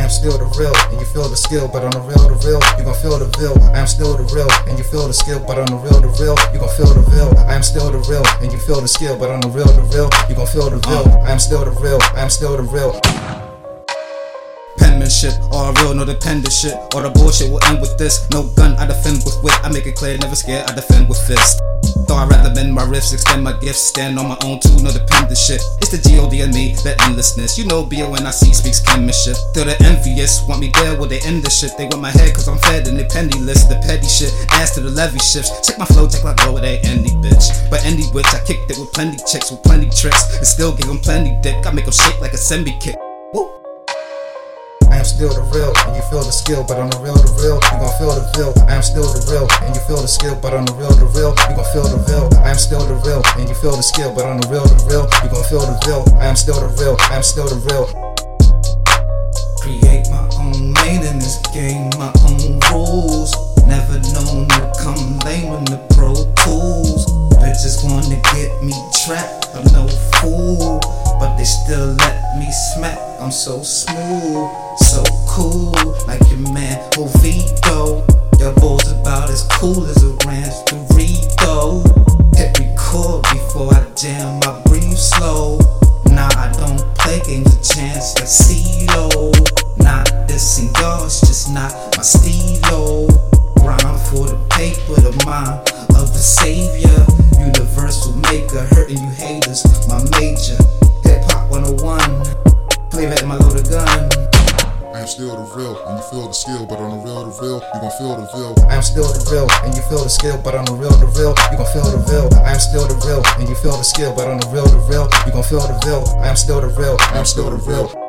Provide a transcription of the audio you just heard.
am still the real, and you feel the skill, but on the real, you gon' feel the real. I am still the real, and you feel the skill, but on the real, you gon' feel the real. I am still the real, and you feel the skill, but on the real, you gon' feel the real. I am still the real, I am still the real. Penmanship, all real, no dependent shit. All the bullshit will end with this. No gun, I defend with wit. I make it clear, never scared, I defend with fist. Though I rather bend my riffs, extend my gifts, stand on my own too, no dependent shit. It's the G.O.D. in me, the endlessness. You know B.O.N.I.C. speaks chemistry. They're the envious, want me there, will they end the shit? They want my head cause I'm fed and they penniless. The petty shit, ass to the levy shifts. Check my flow, check my glow, it ain't any bitch. But any witch, I kicked it with plenty chicks, with plenty tricks. And still give them plenty dick, I make them shake like a semi kick. Woo. I am still the real, and you feel the skill, but on the real, you gon' feel the real. I am still the real, and you feel the skill, but on the real, you gon' feel the real. I am still the real, and you feel the skill, but on the real, you gon' feel the real. I am still the real, I am still the real. Create my own lane in this game, my own rules. Never known to come lame in the Pro Tools. Bitches wanna get me trapped, I'm no fool, but they still let me smack. I'm so smooth, so cool, like your man Oviedo. Your boy's about as cool as a ranch Dorito. Hit record before I jam, I breathe slow. Nah, I don't play games of chance like CeeLo. Not dissing y'all, it's just not my stilo. Rhyme for the paper, the mind of the savior. Universal maker, hurting you haters, my major. Hip Hop 101, play that in my loaded gun. I am still the real, and you feel the skill, but on the real, you gon' feel the real. I am still the real, and you feel the skill, but on the real, you gon' feel the real. I am still the real, and you feel the skill, but on the real, you gon' feel the real. I am still the real, I am still the real.